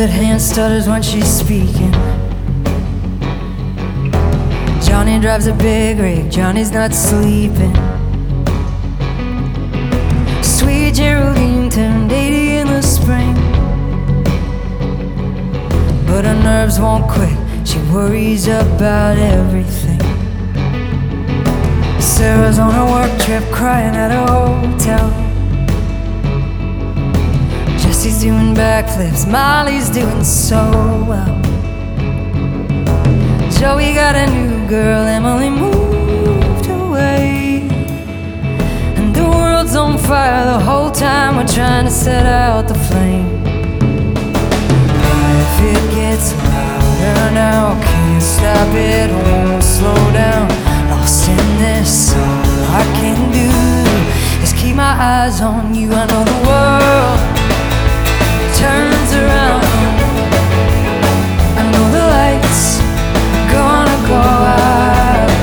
good hand stutters when she's speaking. Johnny drives a big rig, Johnny's not sleeping. Sweet Geraldine turned 80 in the spring, but her nerves won't quit, she worries about everything. Sarah's on a work trip crying at a hotel. Jesse's doing backflips, Molly's doing so well. Joey got a new girl, Emily moved away, and the world's on fire the whole time we're trying to set out the flame. Life, it gets louder now, can't stop it, won't slow down. Lost in this, all I can do is keep my eyes on you. I know the world turns around, I know the lights are gonna go out,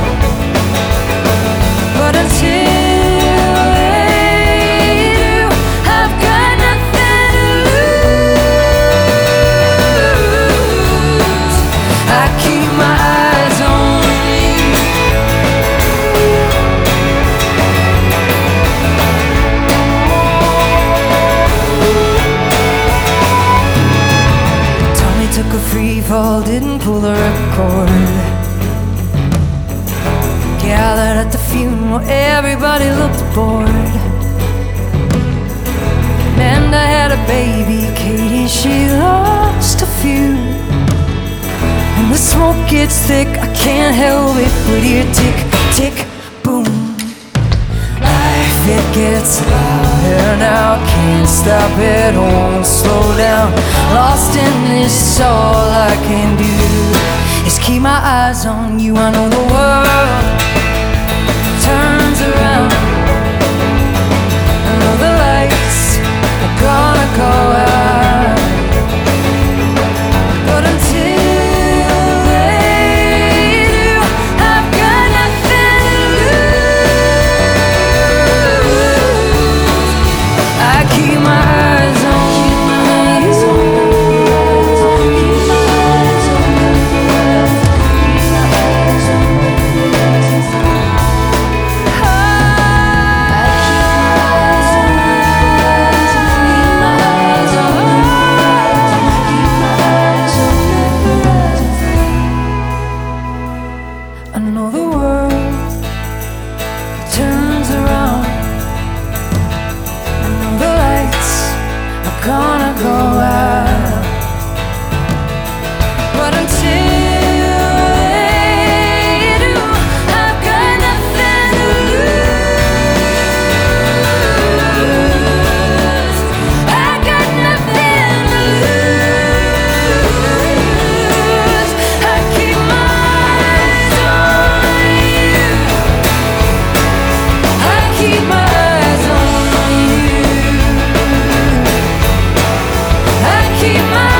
but until they do, I've got nothing to lose. I keep my eyes on you. Tommy took a free fall, didn't pull the record. Gathered at the funeral, everybody looked bored. Amanda had a baby, Katie, she lost a few. When the smoke gets thick, I can't help it but hear tick, tick, boom. Life, it gets louder now, can't stop it, won't slow down. Lost in this, all I can do is keep my eyes on you. I know the world turns around, I know the lights are gonna go out, but until they do, I've got nothing to lose. I keep my eyes on you. I know the world turns around, I know the lights are gonna go out, but until they do, I've got nothing to lose. I got nothing to lose. I keep my eyes on you. I keep my eyes on you. I keep my